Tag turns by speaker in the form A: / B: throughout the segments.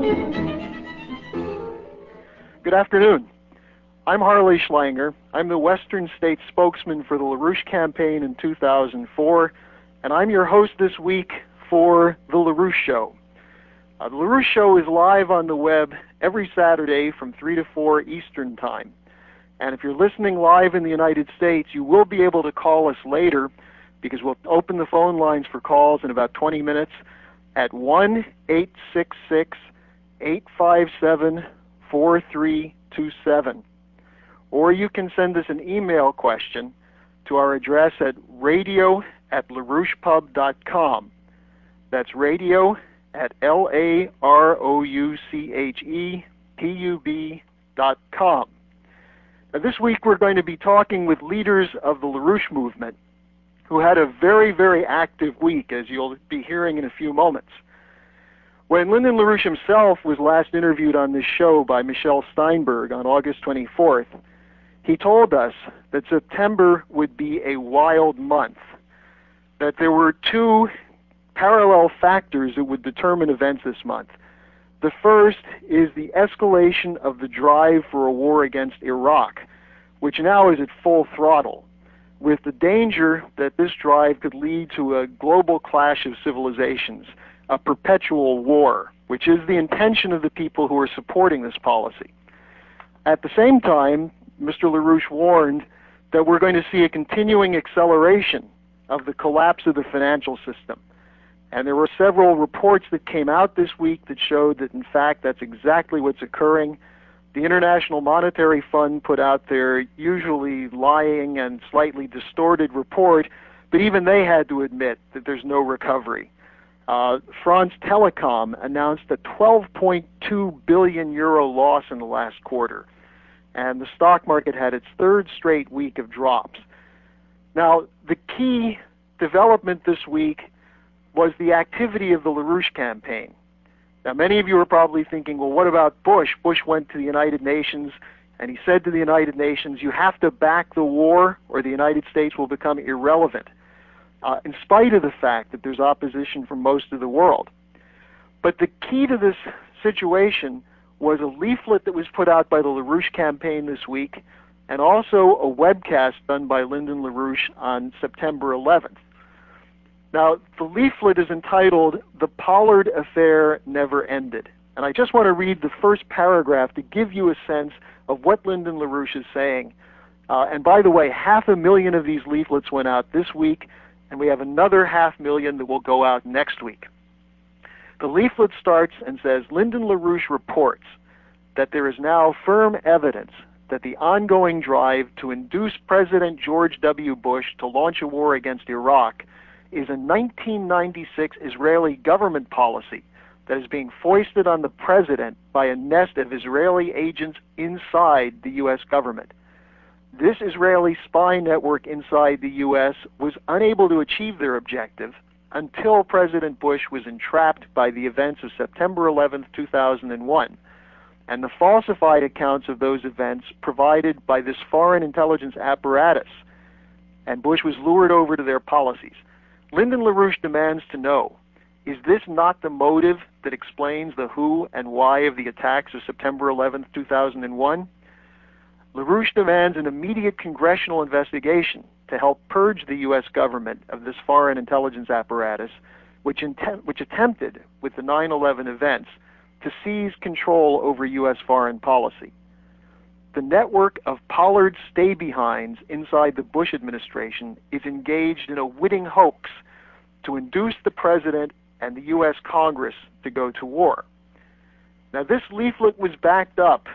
A: Good afternoon. I'm Harley Schlanger. I'm the Western States spokesman for the LaRouche campaign in 2004, and I'm your host this week for The LaRouche Show. The LaRouche Show is live on the web every Saturday from 3 to 4 Eastern Time. And if you're listening live in the United States, you will be able to call us later because we'll open the phone lines for calls in about 20 minutes at 1-866-857-4327. Or you can send us an email question to our address at radio@larouchepub.com. That's radio@LaRouchepub.com. Now, this week we're going to be talking with leaders of the LaRouche movement who had a very, very active week, as you'll be hearing in a few moments. When Lyndon LaRouche himself was last interviewed on this show by Michelle Steinberg on August 24th, he told us that September would be a wild month, that there were two parallel factors that would determine events this month. The first is the escalation of the drive for a war against Iraq, which now is at full throttle, with the danger that this drive could lead to a global clash of civilizations, a perpetual war, which is the intention of the people who are supporting this policy. At the same time, Mr. LaRouche warned that we're going to see a continuing acceleration of the collapse of the financial system. And there were several reports that came out this week that showed that, in fact, that's exactly what's occurring. The International Monetary Fund put out their usually lying and slightly distorted report, but even they had to admit that there's no recovery. France Telecom announced a 12.2 billion euro loss in the last quarter, and the stock market had its third straight week of drops. Now, the key development this week was the activity of the LaRouche campaign. Now, many of you are probably thinking, well, what about Bush? Bush went to the United Nations, and he said to the United Nations, you have to back the war or the United States will become irrelevant, in spite of the fact that there's opposition from most of the world. But the key to this situation was a leaflet that was put out by the LaRouche campaign this week, and also a webcast done by Lyndon LaRouche on September 11th. Now, the leaflet is entitled, "The Pollard Affair Never Ended." And I just want to read the first paragraph to give you a sense of what Lyndon LaRouche is saying. And by the way, 500,000 of these leaflets went out this week, and we have another 500,000 that will go out next week. The leaflet starts and says, Lyndon LaRouche reports that there is now firm evidence that the ongoing drive to induce President George W. Bush to launch a war against Iraq is a 1996 Israeli government policy that is being foisted on the president by a nest of Israeli agents inside the U.S. government. This Israeli spy network inside the U.S. was unable to achieve their objective until President Bush was entrapped by the events of September 11, 2001, and the falsified accounts of those events provided by this foreign intelligence apparatus, and Bush was lured over to their policies. Lyndon LaRouche demands to know, is this not the motive that explains the who and why of the attacks of September 11, 2001? LaRouche demands an immediate congressional investigation to help purge the U.S. government of this foreign intelligence apparatus, which attempted, with the 9/11 events, to seize control over U.S. foreign policy. The network of Pollard stay-behinds inside the Bush administration is engaged in a witting hoax to induce the president and the U.S. Congress to go to war. Now, this leaflet was backed up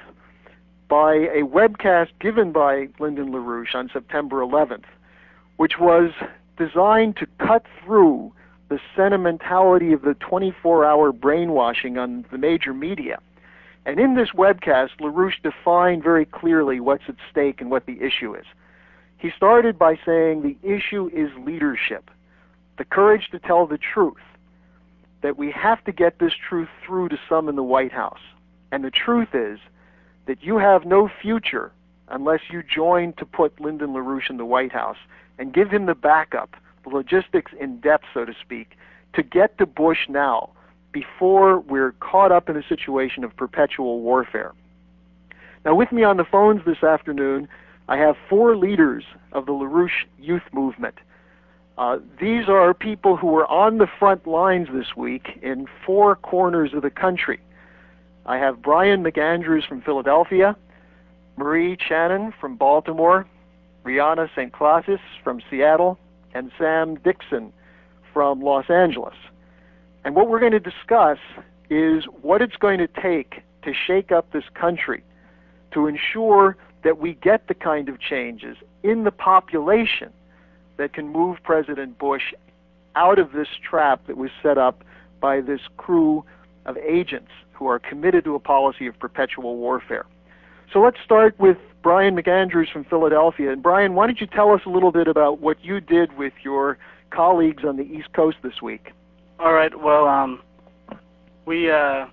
A: by a webcast given by Lyndon LaRouche on September 11th, which was designed to cut through the sentimentality of the 24-hour brainwashing on the major media. And in this webcast, LaRouche defined very clearly what's at stake and what the issue is. He started by saying the issue is leadership, the courage to tell the truth, that we have to get this truth through to some in the White House. And the truth is that you have no future unless you join to put Lyndon LaRouche in the White House and give him the backup, the logistics in depth, so to speak, to get to Bush now before we're caught up in a situation of perpetual warfare. Now, with me on the phones this afternoon, I have 4 leaders of the LaRouche Youth Movement. These are people who were on the front lines this week in 4 corners of the country. I have Brian McAndrews from Philadelphia, Marie Channon from Baltimore, Rihanna St. Clausis from Seattle, and Sam Dixon from Los Angeles. And what we're going to discuss is what it's going to take to shake up this country to ensure that we get the kind of changes in the population that can move President Bush out of this trap that was set up by this crew of agents who are committed to a policy of perpetual warfare. So let's start with Brian McAndrews from Philadelphia. And Brian, why don't you tell us a little bit about what you did with your colleagues on the East Coast this week?
B: All right. Well, we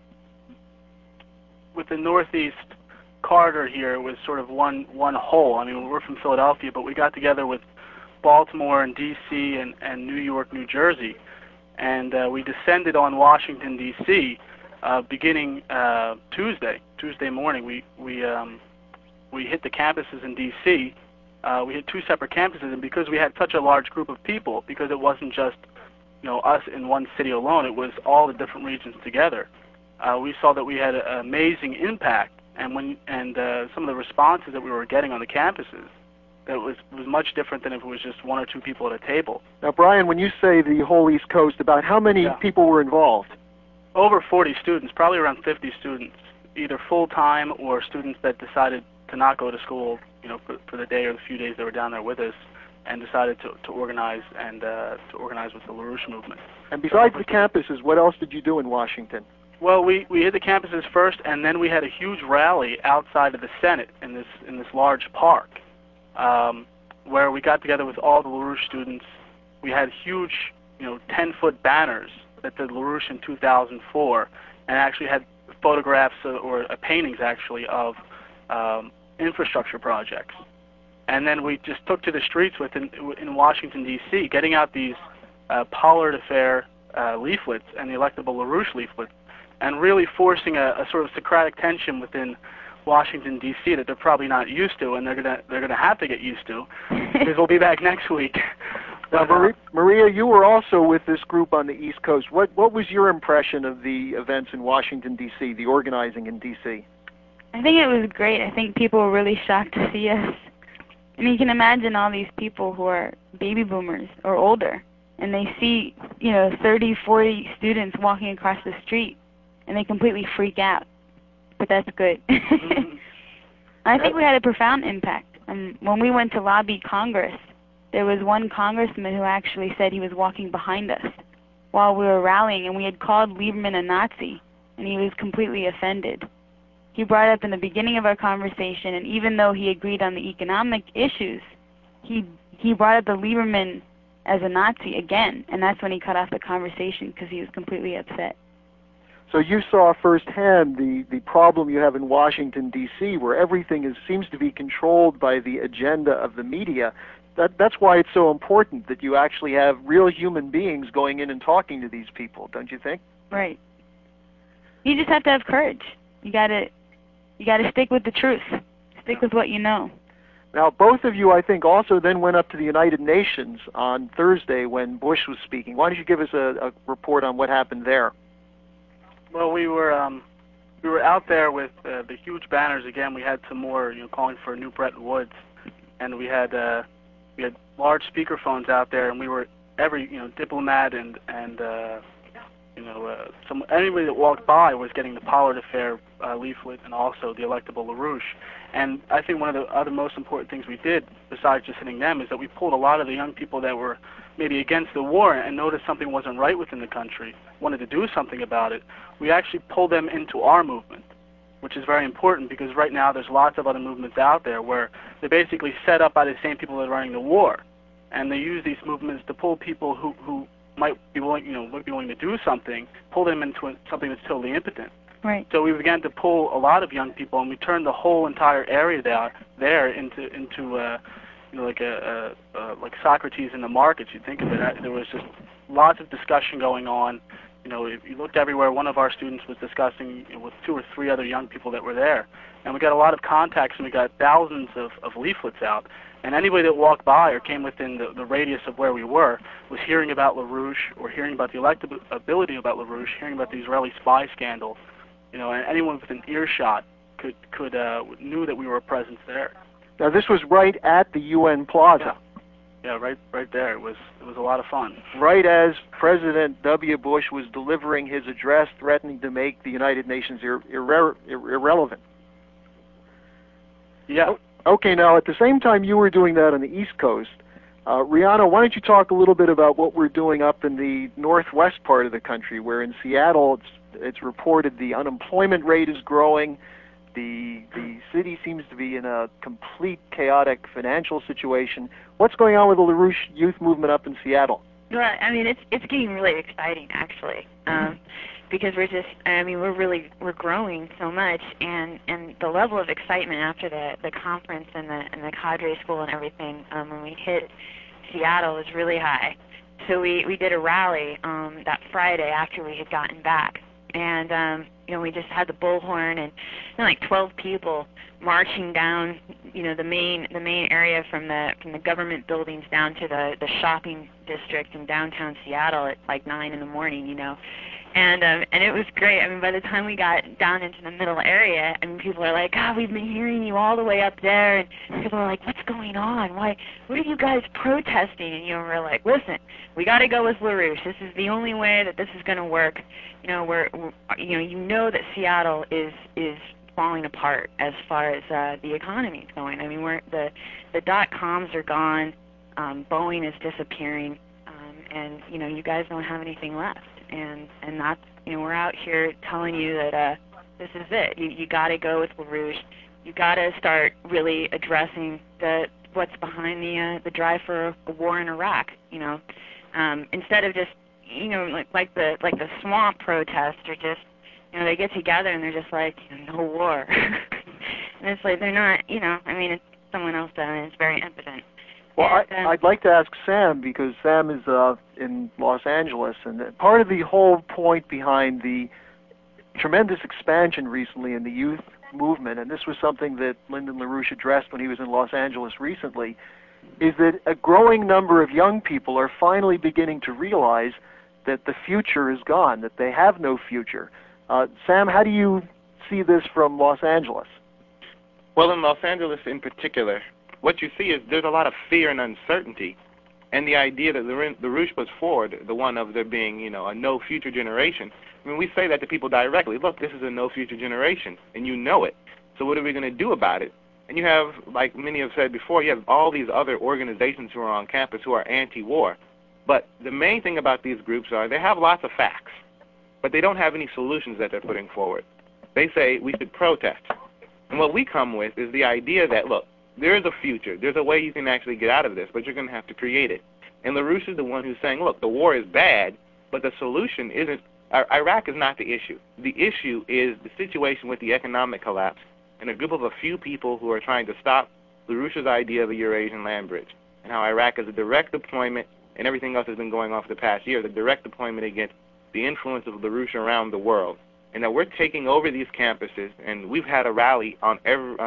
B: with the Northeast corridor here, it was sort of one whole. I mean, we're from Philadelphia, but we got together with Baltimore and D.C. and New York, New Jersey, and we descended on Washington, D.C. Beginning Tuesday morning. We hit the campuses in D.C. We hit 2 separate campuses, and because we had such a large group of people, because it wasn't just us in one city alone, it was all the different regions together. We saw that we had an amazing impact, and some of the responses that we were getting on the campuses, that was much different than if it was just 1 or 2 people at a table.
A: Now, Brian, when you say the whole East Coast, about how many people were involved?
B: Over 40 students, probably around 50 students, either full-time or students that decided to not go to school, for the day or the few days they were down there with us, and decided to organize and to organize with the LaRouche movement. And
A: besides the campuses, what else did you do in Washington?
B: Well, we hit the campuses first, and then we had a huge rally outside of the Senate in this large park, where we got together with all the LaRouche students. We had huge, 10-foot banners that did LaRouche in 2004, and actually had photographs or paintings actually of infrastructure projects. And then we just took to the streets in Washington, D.C., getting out these Pollard Affair leaflets and the Electable LaRouche leaflets, and really forcing a sort of Socratic tension within Washington, D.C. that they're probably not used to, and they're gonna have to get used to, because we'll be back next week.
A: Now, Maria, you were also with this group on the East Coast. What was your impression of the events in Washington, D.C., the organizing in D.C.?
C: I think it was great. I think people were really shocked to see us. I mean, you can imagine all these people who are baby boomers or older, and they see, 30, 40 students walking across the street, and they completely freak out. But that's good. I think we had a profound impact. When we went to lobby Congress, there was one congressman who actually said he was walking behind us while we were rallying, and we had called Lieberman a Nazi, and he was completely offended. He brought up in the beginning of our conversation, and even though he agreed on the economic issues, he brought up the Lieberman as a Nazi again, and that's when he cut off the conversation because he was completely upset.
A: So you saw firsthand the problem you have in Washington, D.C., where everything seems to be controlled by the agenda of the media. That's why it's so important that you actually have real human beings going in and talking to these people, don't you think?
C: Right. You just have to have courage. You gotta stick with the truth. Stick with what you know.
A: Now, both of you, I think, also then went up to the United Nations on Thursday when Bush was speaking. Why don't you give us a report on what happened there?
B: Well, we were out there with the huge banners again. We had some more, calling for a new Bretton Woods, and we had large speakerphones out there, and we were every diplomat and anybody that walked by was getting the Pollard Affair leaflet and also the Electable LaRouche. And I think one of the other most important things we did, besides just hitting them, is that we pulled a lot of the young people that were maybe against the war and noticed something wasn't right within the country, wanted to do something about it. We actually pulled them into our movement, which is very important because right now there's lots of other movements out there where they're basically set up by the same people that are running the war. And they use these movements to pull people who might be willing, would be willing to do something, pull them into something that's totally impotent.
C: Right.
B: So we began to pull a lot of young people, and we turned the whole entire area there into like Socrates in the markets. You think of it. There was just lots of discussion going on, if you looked everywhere, one of our students was discussing with 2 or 3 other young people that were there. And we got a lot of contacts, and we got thousands of leaflets out. And anybody that walked by or came within the radius of where we were was hearing about LaRouche or hearing about the electability about LaRouche, hearing about the Israeli spy scandal. And anyone within earshot could knew that we were a presence there.
A: Now, this was right at the UN Plaza.
B: Yeah, right there. It was a lot of fun.
A: Right as President W. Bush was delivering his address threatening to make the United Nations irrelevant.
B: Yeah.
A: Okay, now at the same time you were doing that on the East Coast, Rihanna, why don't you talk a little bit about what we're doing up in the northwest part of the country, where in Seattle it's reported the unemployment rate is growing, the city seems to be in a complete chaotic financial situation. What's going on with the LaRouche youth movement up in Seattle?
D: Well, I mean, it's getting really exciting, actually, because we're growing so much, and the level of excitement after the conference and the cadre school and everything when we hit Seattle was really high. So we did a rally that Friday after we had gotten back, and we just had the bullhorn and like 12 people marching down, the main area from the government buildings down to the shopping district in downtown Seattle at like 9 in the morning, and it was great. I mean, by the time we got down into the middle area, I mean, people are like, "God, we've been hearing you all the way up there," and people are like, "What's going on? What are you guys protesting?" And we're like, "Listen, we got to go with LaRouche. This is the only way that this is going to work. We're that Seattle is falling apart as far as the economy is going. I mean, the .coms are gone, Boeing is disappearing, and you guys don't have anything left. And that's we're out here telling you that this is it. You got to go with LaRouche. You got to start really addressing what's behind the drive for a war in Iraq. Instead of just like the swamp protests are just. They get together and they're just like, no war. And it's like they're not, it's someone else done it. It's very impotent.
A: Well, I'd like to ask Sam, because Sam is in Los Angeles, and part of the whole point behind the tremendous expansion recently in the youth movement, and this was something that Lyndon LaRouche addressed when he was in Los Angeles recently, is that a growing number of young people are finally beginning to realize that the future is gone, that they have no future. Sam, how do you see this from Los Angeles?
E: Well, in Los Angeles in particular, what you see is there's a lot of fear and uncertainty, and the idea that LaRouche was forward, the one of there being, a no future generation. I mean, we say that to people directly. Look, this is a no future generation, and you know it. So what are we going to do about it? And you have, like many have said before, you have all these other organizations who are on campus who are anti-war. But the main thing about these groups are they have lots of facts, but they don't have any solutions that they're putting forward. They say we should protest. And what we come with is the idea that, look, there is a future. There's a way you can actually get out of this, but you're going to have to create it. And LaRouche is the one who's saying, look, the war is bad, but the solution isn't, Iraq is not the issue. The issue is the situation with the economic collapse and a group of a few people who are trying to stop LaRouche's idea of a Eurasian land bridge, and how Iraq is a direct deployment, and everything else has been going on for the past year, the direct deployment against the influence of LaRouche around the world. And that we're taking over these campuses, and we've had a rally on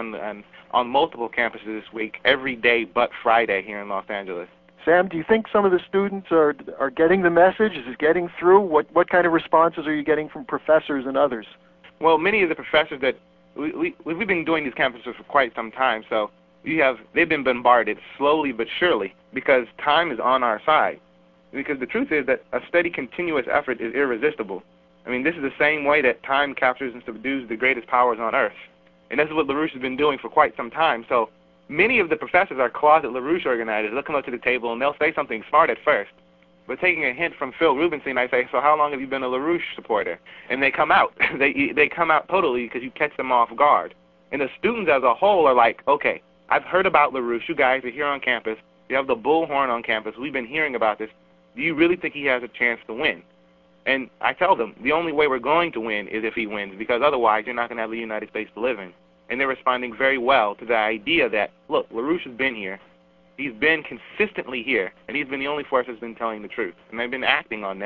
E: multiple campuses this week, every day but Friday here in Los Angeles.
A: Sam, do you think some of the students are getting the message? Is it getting through? What kind of responses are you getting from professors and others?
E: Well, many of the professors that we've been doing these campuses for quite some time, so they've been bombarded slowly but surely, because time is on our side. Because the truth is that a steady, continuous effort is irresistible. I mean, this is the same way that time captures and subdues the greatest powers on earth. And this is what LaRouche has been doing for quite some time. So many of the professors are closet LaRouche organizers. They'll come up to the table and they'll say something smart at first. But taking a hint from Phil Rubenstein, I say, so how long have you been a LaRouche supporter? And they come out. they come out totally because you catch them off guard. And the students as a whole are like, okay, I've heard about LaRouche. You guys are here on campus. You have the bullhorn on campus. We've been hearing about this. Do you really think he has a chance to win? And I tell them, the only way we're going to win is if he wins, because otherwise you're not going to have the United States to live in. And they're responding very well to the idea that, look, LaRouche has been here. He's been consistently here, and he's been the only force that's been telling the truth. And they've been acting on that.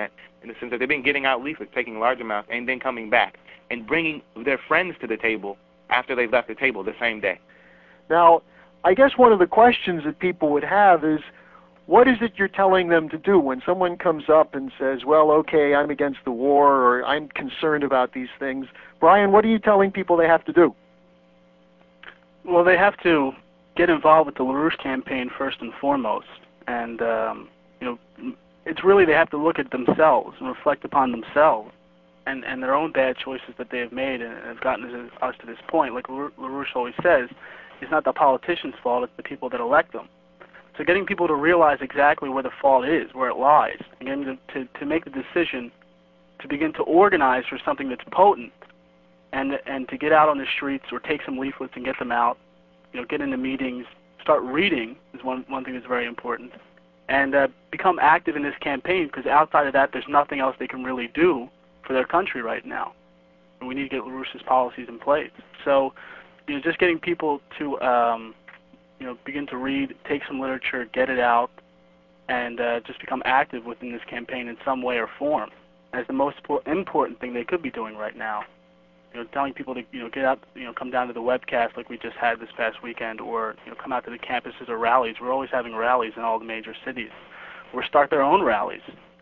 E: in the sense that they've been getting out leaflets, taking large amounts, and then coming back and bringing their friends to the table after they've left the table the same day.
A: Now, I guess one of the questions that people would have is, what is it you're telling them to do when someone comes up and says, well, okay, I'm against the war, or I'm concerned about these things? Brian, what are you telling people they have to do?
B: Well, they have to get involved with the LaRouche campaign first and foremost. And, it's really they have to look at themselves and reflect upon themselves and their own bad choices that they have made and have gotten us to this point. Like LaRouche always says, it's not the politicians' fault, it's the people that elect them. So getting people to realize exactly where the fault is, where it lies, and getting them to make the decision to begin to organize for something that's potent, and to get out on the streets or take some leaflets and get them out, get into meetings, start reading is one thing that's very important, and become active in this campaign, because outside of that there's nothing else they can really do for their country right now. And we need to get LaRouche's policies in place. So just getting people to begin to read, take some literature, get it out, and just become active within this campaign in some way or form as the most important thing they could be doing right now. Telling people to get out, come down to the webcast like we just had this past weekend, or come out to the campuses or rallies. We're always having rallies in all the major cities, or start their own rallies.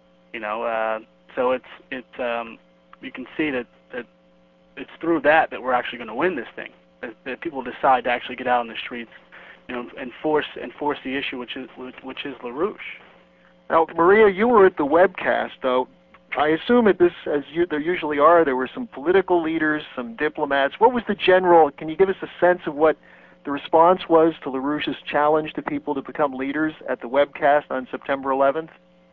B: So it's you can see that it's through that we're actually going to win this thing. That people decide to actually get out on the streets, and force the issue, which is LaRouche.
A: Now, Maria, you were at the webcast, though. I assume at this, there usually are, there were some political leaders, some diplomats. What was the general, can you give us a sense of what the response was to LaRouche's challenge to people to become leaders at the webcast on September 11th?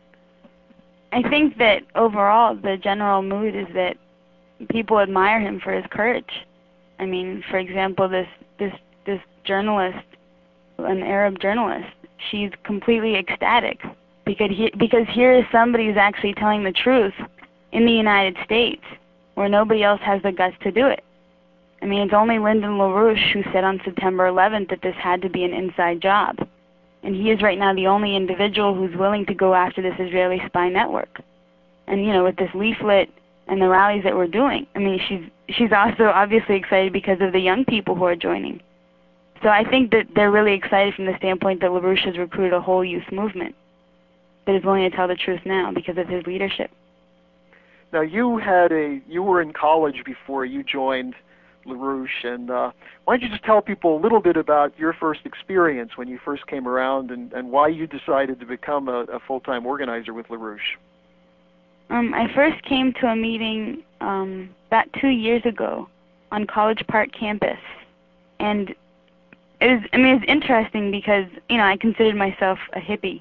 C: I think that overall the general mood is that people admire him for his courage. I mean, for example, this journalist, an Arab journalist, she's completely ecstatic because here is somebody who's actually telling the truth in the United States, where nobody else has the guts to do it. I mean, it's only Lyndon LaRouche who said on September 11th that this had to be an inside job. And he is right now the only individual who's willing to go after this Israeli spy network. And, with this leaflet and the rallies that we're doing, I mean, she's also obviously excited because of the young people who are joining. So I think that they're really excited from the standpoint that LaRouche has recruited a whole youth movement that is willing to tell the truth now because of his leadership.
A: Now, you were in college before you joined LaRouche, and why don't you just tell people a little bit about your first experience when you first came around and why you decided to become a full-time organizer with LaRouche?
C: I first came to a meeting about 2 years ago on College Park campus, and it was interesting because, I considered myself a hippie,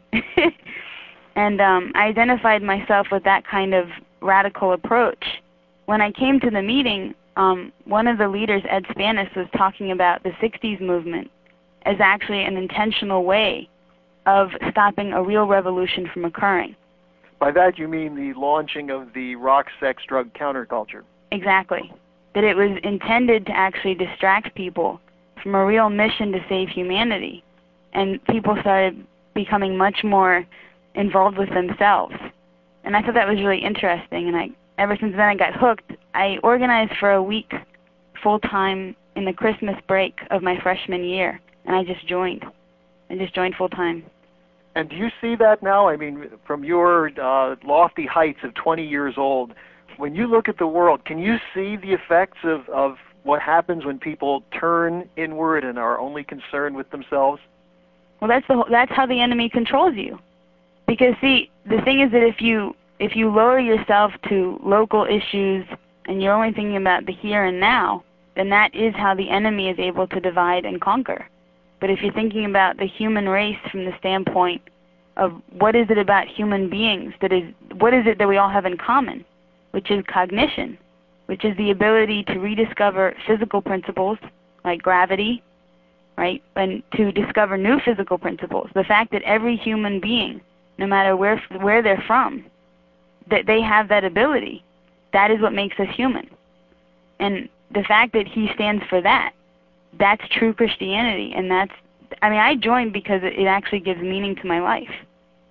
C: and I identified myself with that kind of radical approach. When I came to the meeting, one of the leaders, Ed Spanis, was talking about the 60s movement as actually an intentional way of stopping a real revolution from occurring.
A: By that you mean the launching of the rock, sex, drug counterculture.
C: Exactly. That it was intended to actually distract people from a real mission to save humanity. And people started becoming much more involved with themselves. And I thought that was really interesting. And ever since then I got hooked. I organized for a week full-time in the Christmas break of my freshman year. And I just joined. Full-time.
A: And do you see that now? I mean, from your lofty heights of 20 years old, when you look at the world, can you see the effects of what happens when people turn inward and are only concerned with themselves?
C: Well, that's how the enemy controls you. Because, see, the thing is that if you lower yourself to local issues and you're only thinking about the here and now, then that is how the enemy is able to divide and conquer. But if you're thinking about the human race from the standpoint of what is it about human beings, what is it that we all have in common, which is cognition, which is the ability to rediscover physical principles like gravity, right, and to discover new physical principles. The fact that every human being, no matter where they're from, that they have that ability, that is what makes us human. And the fact that he stands for that's true Christianity, and I joined because it actually gives meaning to my life.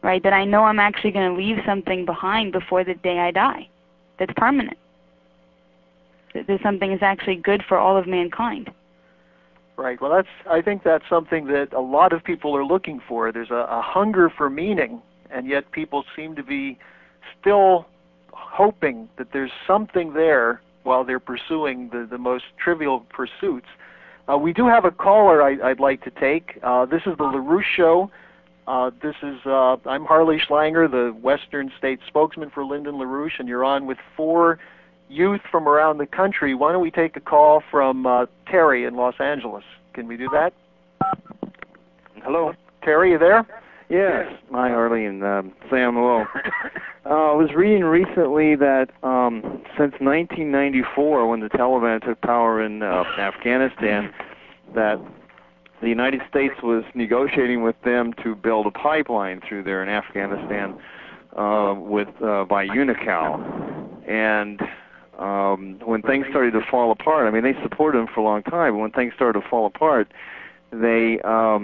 C: right? That I know I'm actually going to leave something behind before the day I die that's permanent. That something is actually good for all of mankind.
A: Right. Well, I think that's something that a lot of people are looking for. There's a hunger for meaning, and yet people seem to be still hoping that there's something there while they're pursuing the most trivial pursuits. We do have a caller I'd like to take. This is the LaRouche Show. I'm Harley Schlanger, the Western State spokesman for Lyndon LaRouche, and you're on with 4 youth from around the country. Why don't we take a call from Terry in Los Angeles? Can we do that?
F: Hello.
A: Terry, you there?
F: Yes. Hi, Harley and Sam. Hello. I was reading recently that since 1994, when the Taliban took power in Afghanistan, that the United States was negotiating with them to build a pipeline through there in Afghanistan by Unocal. And when things started to fall apart, I mean, they supported them for a long time, but when things started to fall apart, they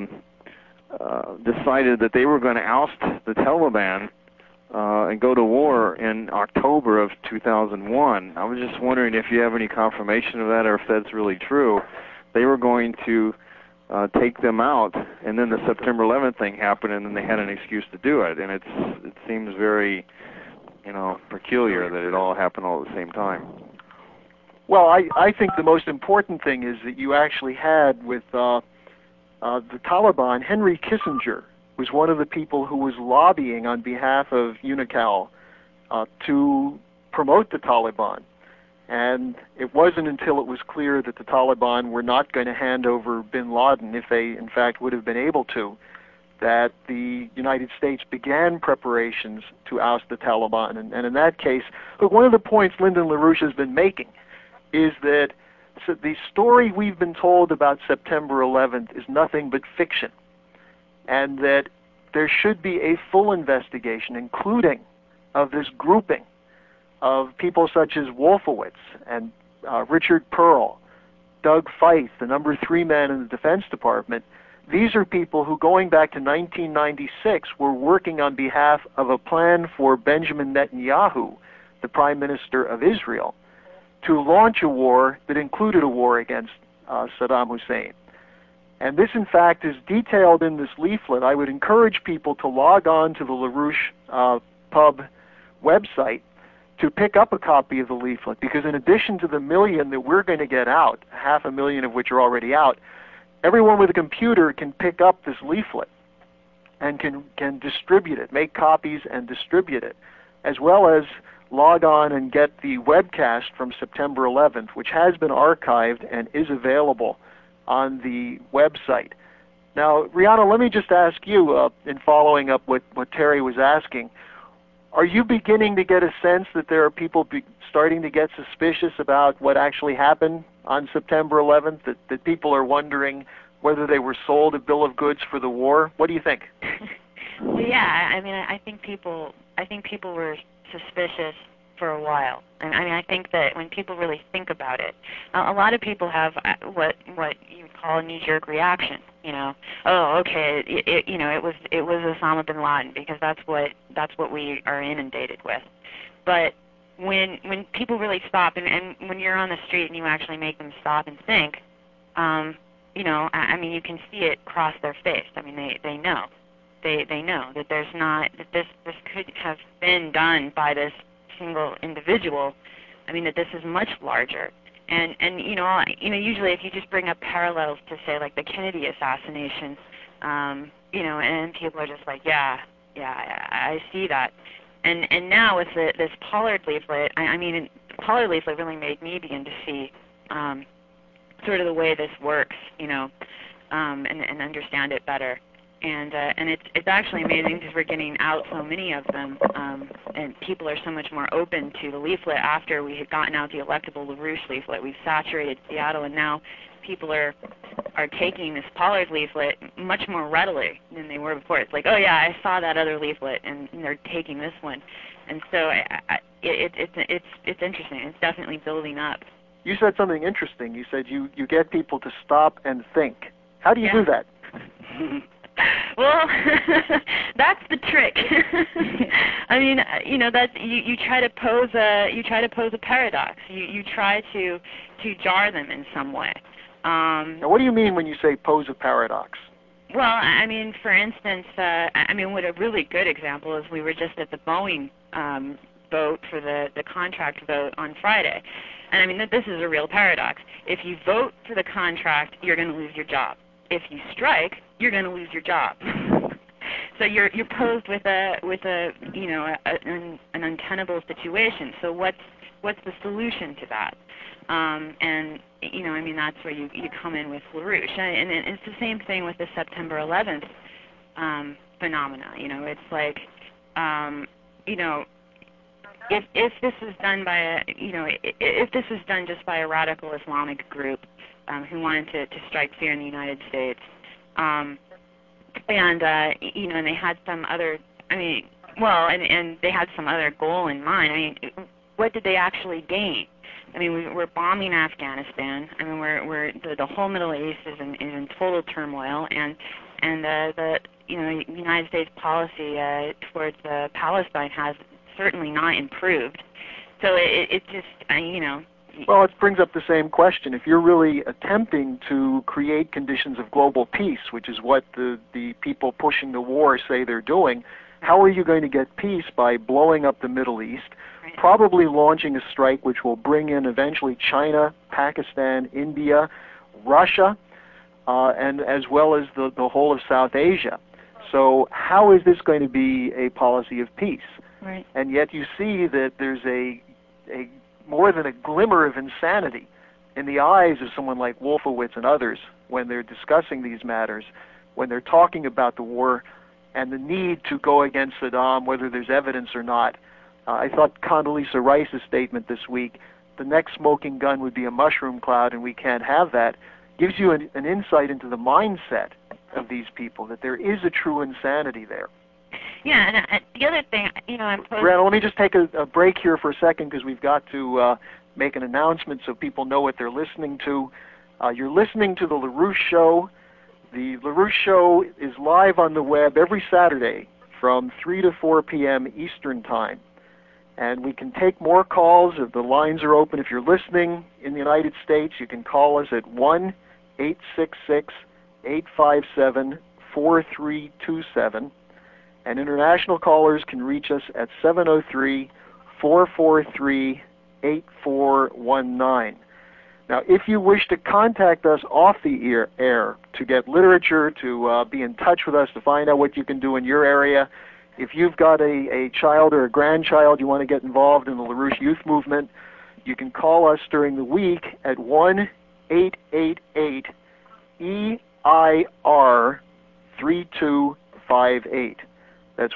F: decided that they were going to oust the Taliban and go to war in October of 2001. I was just wondering if you have any confirmation of that or if that's really true. They were going to take them out, and then the September 11th thing happened, and then they had an excuse to do it. And it seems very, peculiar that it all happened all at the same time.
A: Well, I think the most important thing is that you actually had with the Taliban, Henry Kissinger was one of the people who was lobbying on behalf of Unocal to promote the Taliban. And it wasn't until it was clear that the Taliban were not going to hand over bin Laden, if they in fact would have been able to, that the United States began preparations to oust the Taliban. And in that case, look, one of the points Lyndon LaRouche has been making is that the story we've been told about September 11th is nothing but fiction, and that there should be a full investigation, including of this grouping of people such as Wolfowitz and Richard Pearl, Doug Feith, the number 3 man in the Defense Department. These are people who, going back to 1996, were working on behalf of a plan for Benjamin Netanyahu, the Prime Minister of Israel, to launch a war that included a war against Saddam Hussein. And this, in fact, is detailed in this leaflet. I would encourage people to log on to the LaRouche Pub website to pick up a copy of the leaflet, because in addition to the 1 million that we're going to get out, 500,000 of which are already out, everyone with a computer can pick up this leaflet and can distribute it, make copies and distribute it, as well as log on and get the webcast from September 11th, which has been archived and is available on the website. Now, Rihanna, let me just ask you, in following up what Terry was asking, are you beginning to get a sense that there are people starting to get suspicious about what actually happened on September 11th, that people are wondering whether they were sold a bill of goods for the war? What do you think?
D: Well, yeah, I mean, I think people were suspicious for a while. I mean, I think that when people really think about it, a lot of people have what you would call a knee-jerk reaction. Oh, okay, it was Osama bin Laden, because that's what we are inundated with. But when people really stop, and when you're on the street and you actually make them stop and think, I mean, you can see it cross their face. I mean, they know. They know that there's not, that this could have been done by this single individual. I mean, that this is much larger. And usually if you just bring up parallels to, say, like the Kennedy assassination, and people are just like, yeah, I see that. And now with this Pollard leaflet, I mean, the Pollard leaflet really made me begin to see sort of the way this works, and understand it better. And it's actually amazing because we're getting out so many of them, and people are so much more open to the leaflet after we had gotten out the electable LaRouche leaflet. We've saturated Seattle, and now people are taking this Pollard leaflet much more readily than they were before. It's like, oh yeah, I saw that other leaflet, and they're taking this one, and so it's interesting. It's definitely building up.
A: You said something interesting. You said you get people to stop and think. How do you do that?
D: Well, that's the trick. I mean, that's you try to pose a paradox. You try to jar them in some way.
A: Now, what do you mean when you say pose a paradox?
D: Well, I mean, for instance, what a really good example is we were just at the Boeing vote for the contract vote on Friday. And I mean, this is a real paradox. If you vote for the contract, you're going to lose your job. If you strike, you're going to lose your job. So you're posed with an untenable situation. So what's the solution to that? And that's where you come in with LaRouche. And it's the same thing with the September 11th phenomena. It's like, if this is done by if this is done just by a radical Islamic group who wanted to strike fear in the United States, and they had some other, and they had some other goal in mind. I mean, what did they actually gain? I mean, we're bombing Afghanistan. I mean, we're the whole Middle East is in total turmoil, and the United States policy towards Palestine has certainly not improved. So it just
A: Well, it brings up the same question. If you're really attempting to create conditions of global peace, which is what the people pushing the war say they're doing, how are you going to get peace by blowing up the Middle East, probably launching a strike which will bring in eventually China, Pakistan, India, Russia, and as well as the whole of South Asia? So how is this going to be a policy of peace?
C: Right.
A: And yet you see that there's a more than a glimmer of insanity in the eyes of someone like Wolfowitz and others when they're discussing these matters, when they're talking about the war and the need to go against Saddam, whether there's evidence or not. I thought Condoleezza Rice's statement this week, the next smoking gun would be a mushroom cloud and we can't have that, gives you an insight into the mindset of these people, that there is a true insanity there.
D: Yeah, and the other thing, I'm posing...
A: Brianna, let me just take a break here for a second because we've got to make an announcement so people know what they're listening to. You're listening to The LaRouche Show. The LaRouche Show is live on the web every Saturday from 3 to 4 p.m. Eastern Time. And we can take more calls if the lines are open. If you're listening in the United States, you can call us at 1-866-857-4327. And international callers can reach us at 703-443-8419. Now, if you wish to contact us off the air to get literature, to be in touch with us, to find out what you can do in your area, if you've got a child or a grandchild you want to get involved in the LaRouche Youth Movement, you can call us during the week at 1-888-EIR-3258. That's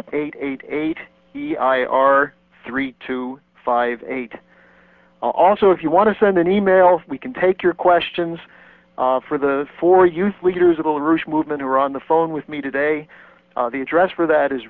A: 1-888-EIR-3258. Also, if you want to send an email, we can take your questions. For the 4 youth leaders of the LaRouche Movement who are on the phone with me today, the address for that is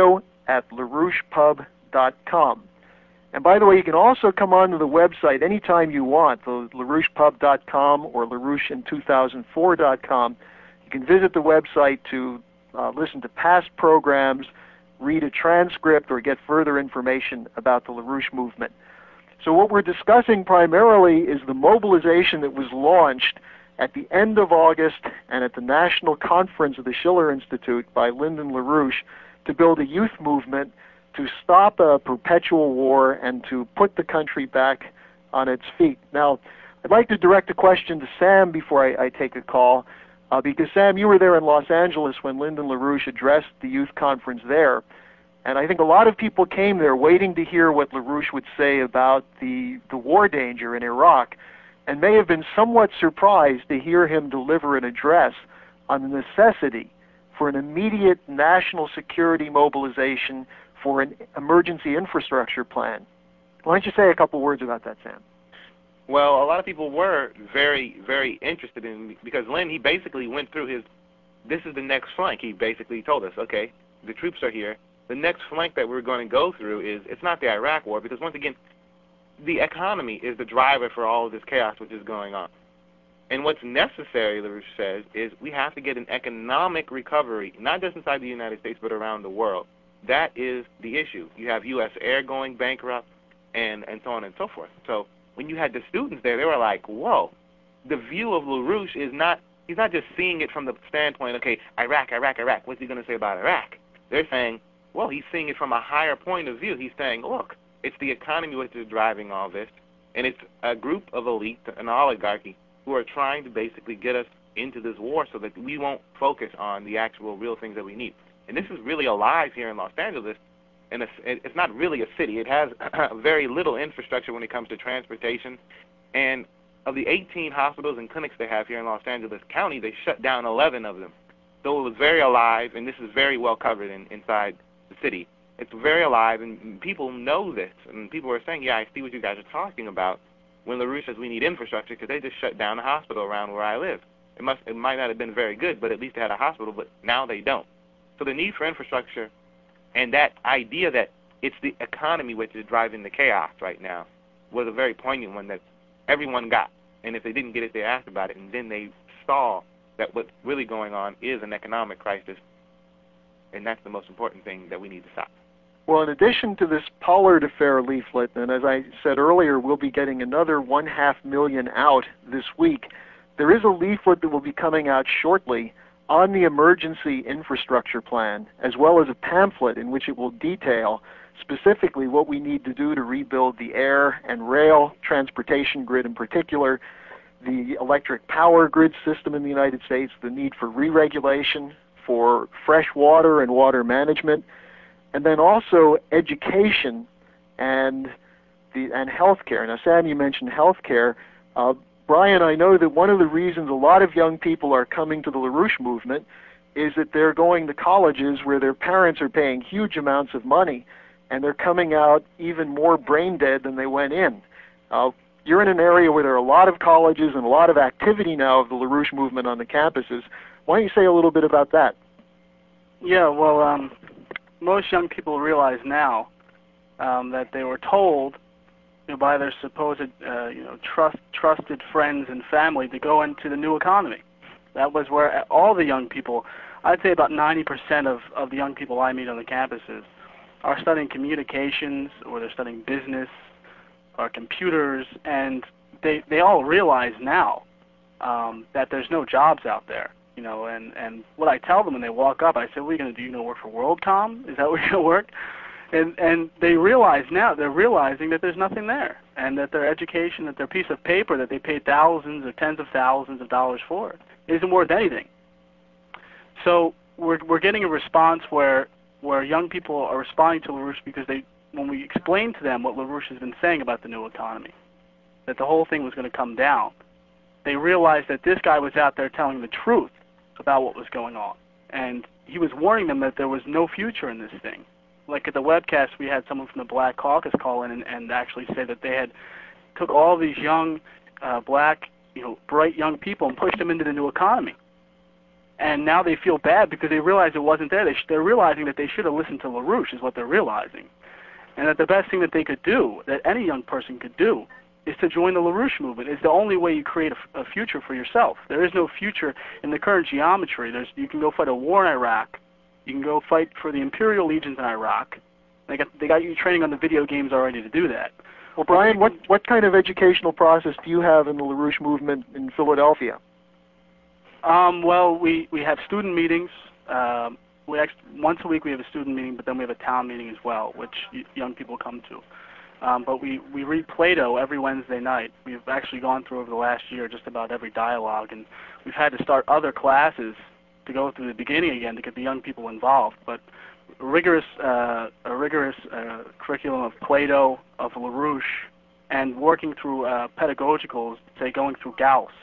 A: radio@larouchepub.com. And by the way, you can also come onto the website anytime you want, the larouchepub.com or larouchein2004.com. You can visit the website to listen to past programs, read a transcript, or get further information about the LaRouche Movement. So what we're discussing primarily is the mobilization that was launched at the end of August and at the National Conference of the Schiller Institute by Lyndon LaRouche to build a youth movement to stop a perpetual war and to put the country back on its feet. Now, I'd like to direct a question to Sam before I take a call, because Sam, you were there in Los Angeles when Lyndon LaRouche addressed the youth conference there. And I think a lot of people came there waiting to hear what LaRouche would say about the war danger in Iraq, and may have been somewhat surprised to hear him deliver an address on the necessity for an immediate national security mobilization for an emergency infrastructure plan. Why don't you say a couple words about that, Sam?
E: Well, a lot of people were very, very interested in, because Lynn, he basically went through this is the next flank. He basically told us, okay, the troops are here. The next flank that we're going to go through it's not the Iraq war, because once again, the economy is the driver for all of this chaos which is going on. And what's necessary, LaRouche says, is we have to get an economic recovery, not just inside the United States, but around the world. That is the issue. You have U.S. Air going bankrupt and so on and so forth. So when you had the students there, they were like, whoa, the view of LaRouche is not, he's not just seeing it from the standpoint, okay, Iraq, what's he going to say about Iraq? They're saying, well, he's seeing it from a higher point of view. He's saying, look, it's the economy which is driving all this, and it's a group of elite, an oligarchy, who are trying to basically get us into this war so that we won't focus on the actual real things that we need. And this is really alive here in Los Angeles, and it's not really a city. It has very little infrastructure when it comes to transportation. And of the 18 hospitals and clinics they have here in Los Angeles County, they shut down 11 of them. So it was very alive, and this is very well covered inside the city. It's very alive, and people know this. And people are saying, yeah, I see what you guys are talking about when LaRouche says we need infrastructure, because they just shut down a hospital around where I live. It might not have been very good, but at least they had a hospital, but now they don't. So the need for infrastructure and that idea that it's the economy which is driving the chaos right now was a very poignant one that everyone got. And if they didn't get it, they asked about it, and then they saw that what's really going on is an economic crisis, and that's the most important thing that we need to stop.
A: Well, in addition to this Pollard Affair leaflet, and as I said earlier, we'll be getting another 500,000 out this week, there is a leaflet that will be coming out shortly on the emergency infrastructure plan, as well as a pamphlet in which it will detail specifically what we need to do to rebuild the air and rail transportation grid in particular, the electric power grid system in the United States, the need for re-regulation, for fresh water and water management, and then also education and healthcare. Now, Sam, you mentioned healthcare. Brian, I know that one of the reasons a lot of young people are coming to the LaRouche movement is that they're going to colleges where their parents are paying huge amounts of money, and they're coming out even more brain dead than they went in. You're in an area where there are a lot of colleges and a lot of activity now of the LaRouche movement on the campuses. Why don't you say a little bit about that?
B: Yeah, well, most young people realize now that they were told by their supposed trusted friends and family to go into the new economy. That was where all the young people, I'd say about 90% of the young people I meet on the campuses are studying communications, or they're studying business or computers, and they all realize now that there's no jobs out there. And what I tell them when they walk up, I say, what are you going to do? You going to work for WorldCom? Is that where you're going to work? And they realize now, they're realizing that there's nothing there, and that their education, that their piece of paper that they paid thousands or tens of thousands of dollars for isn't worth anything. So we're getting a response where young people are responding to LaRouche because when we explain to them what LaRouche has been saying about the new economy, that the whole thing was going to come down, they realized that this guy was out there telling the truth about what was going on. And he was warning them that there was no future in this thing. Like at the webcast, we had someone from the Black Caucus call in and actually say that they had took all these young, black, bright young people and pushed them into the new economy. And now they feel bad because they realize it wasn't there. They're realizing that they should have listened to LaRouche, is what they're realizing. And that the best thing that they could do, that any young person could do, is to join the LaRouche movement. It's the only way you create a future for yourself. There is no future in the current geometry. You can go fight a war in Iraq. You can go fight for the Imperial Legions in Iraq. They got you training on the video games already to do that.
A: Well, Brian, what kind of educational process do you have in the LaRouche movement in Philadelphia?
B: Well, we have student meetings. Once a week we have a student meeting, but then we have a town meeting as well, which young people come to. But we read Plato every Wednesday night. We've actually gone through over the last year just about every dialogue, and we've had to start other classes to go through the beginning again to get the young people involved. But a rigorous curriculum of Plato, of LaRouche, and working through pedagogicals, say going through Gauss,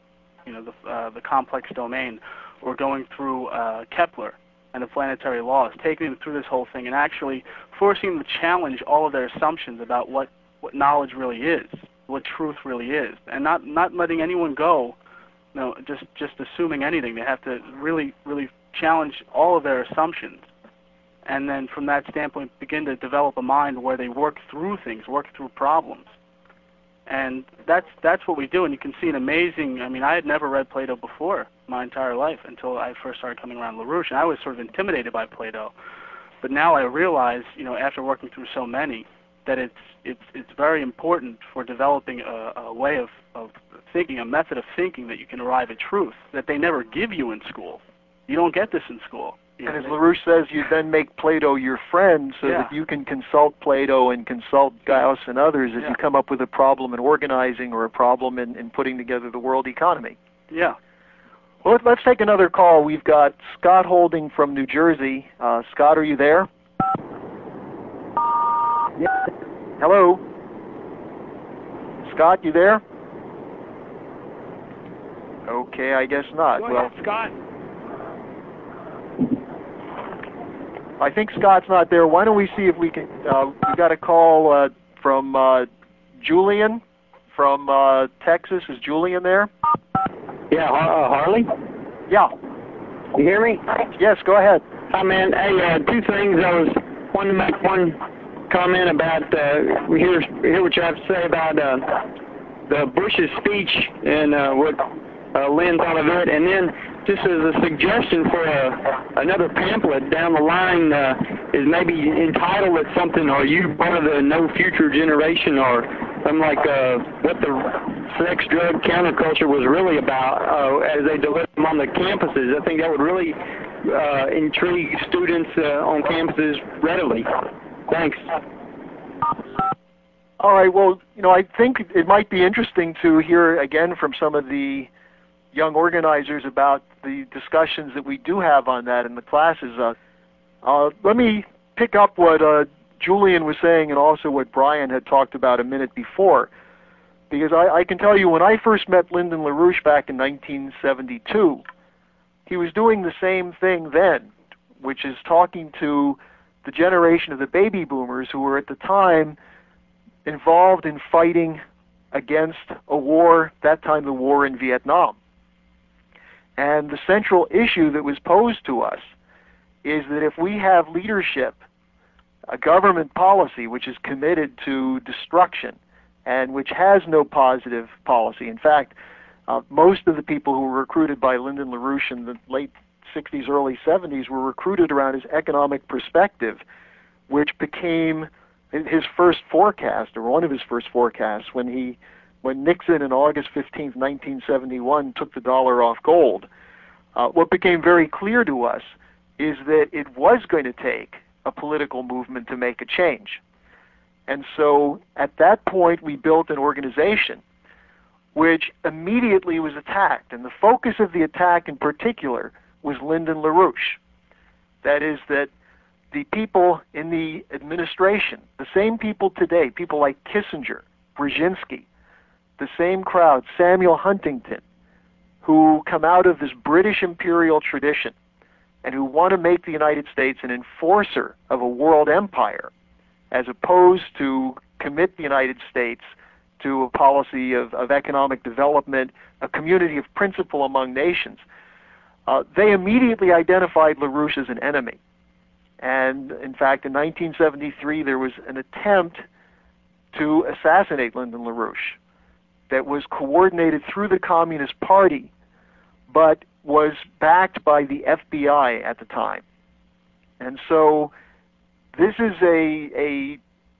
B: the complex domain, or going through Kepler and the planetary laws, taking them through this whole thing and actually forcing them to challenge all of their assumptions about what knowledge really is, what truth really is, and not letting anyone go, just assuming anything. They have to really, really challenge all of their assumptions, and then from that standpoint begin to develop a mind where they work through things, work through problems. And that's what we do, and you can see an amazing, I mean, I had never read Plato before my entire life until I first started coming around LaRouche, and I was sort of intimidated by Plato. But now I realize, after working through so many, that it's very important for developing a way of thinking, a method of thinking that you can arrive at truth that they never give you in school. You don't get this in school.
A: And as LaRouche says, you then make Plato your friend so that you can consult Plato and consult Gauss and others as you come up with a problem in organizing or a problem in putting together the world economy.
B: Yeah.
A: Well, let's take another call. We've got Scott Holding from New Jersey. Scott, are you there?
G: Yeah.
A: Hello? Scott, you there? Okay, I guess not.
G: Go ahead, Scott.
A: I think Scott's not there. Why don't we see if we can... we got a call from Julian from Texas. Is Julian there?
G: Yeah, Harley?
A: Yeah.
G: You hear me?
A: Yes, go ahead.
G: Hi, man. Hey, two things. I was wanting to make one comment about, we hear what you have to say about the Bush's speech and what Lynn thought of it, and then just as a suggestion for another pamphlet down the line is maybe entitled it something, "Are you part of the no future generation?" or something like what the sex, drug, counterculture was really about as they deliver them on the campuses. I think that would really intrigue students on campuses readily. Thanks.
A: All right, well, I think it might be interesting to hear again from some of the young organizers about the discussions that we do have on that in the classes. Let me pick up what Julian was saying and also what Brian had talked about a minute before, because I can tell you when I first met Lyndon LaRouche back in 1972, he was doing the same thing then, which is talking to the generation of the baby boomers who were at the time involved in fighting against a war, that time the war in Vietnam. And the central issue that was posed to us is that if we have leadership, a government policy which is committed to destruction and which has no positive policy, in fact, most of the people who were recruited by Lyndon LaRouche in the late 60s, early 70s were recruited around his economic perspective, which became his first forecast, or one of his first forecasts, when Nixon on August 15th, 1971 took the dollar off gold. What became very clear to us is that it was going to take a political movement to make a change. And so at that point we built an organization which immediately was attacked, and the focus of the attack in particular was Lyndon LaRouche. That is, that the people in the administration, the same people today, people like Kissinger, Brzezinski, the same crowd, Samuel Huntington, who come out of this British imperial tradition and who want to make the United States an enforcer of a world empire, as opposed to commit the United States to a policy of economic development, a community of principle among nations. They immediately identified LaRouche as an enemy. And in fact, in 1973, there was an attempt to assassinate Lyndon LaRouche that was coordinated through the Communist Party, but was backed by the FBI at the time. And so this is in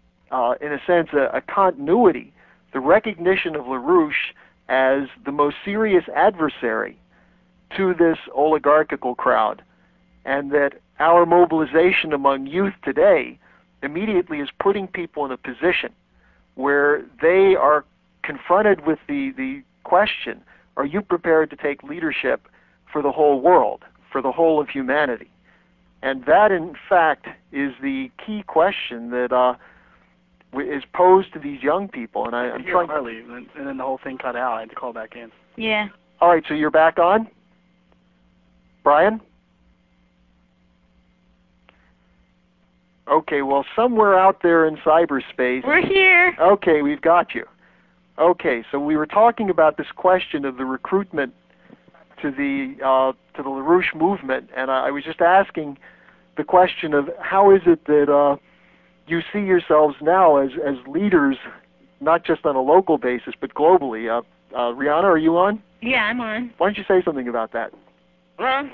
A: a sense, a continuity, the recognition of LaRouche as the most serious adversary to this oligarchical crowd, and that our mobilization among youth today immediately is putting people in a position where they are confronted with the question, are you prepared to take leadership for the whole world, for the whole of humanity? And that, in fact, is the key question that is posed to these young people. And I'm trying.
B: Harley, and then the whole thing cut out. I had to call back in.
C: Yeah.
A: All right, so you're back on? Brian? Okay, well, somewhere out there in cyberspace...
C: We're here.
A: Okay, we've got you. Okay, so we were talking about this question of the recruitment to the LaRouche movement, and I was just asking the question of how is it that you see yourselves now as leaders, not just on a local basis, but globally. Rihanna, are you on?
D: Yeah, I'm on.
A: Why don't you say something about that?
D: Well,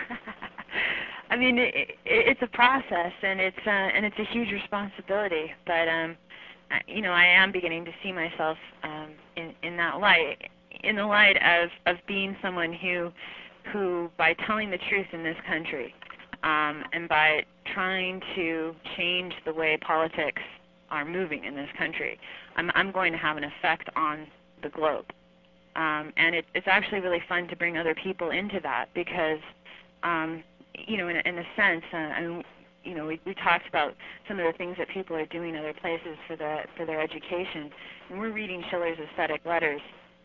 D: I mean, it's a process, and it's a huge responsibility. But you know, I am beginning to see myself in that light, in the light of being someone who by telling the truth in this country, and by trying to change the way politics are moving in this country, I'm going to have an effect on the globe. And it's actually really fun to bring other people into that because, you know, in a sense, I mean, you know, we talked about some of the things that people are doing other places for their education, and we're reading Schiller's aesthetic letters.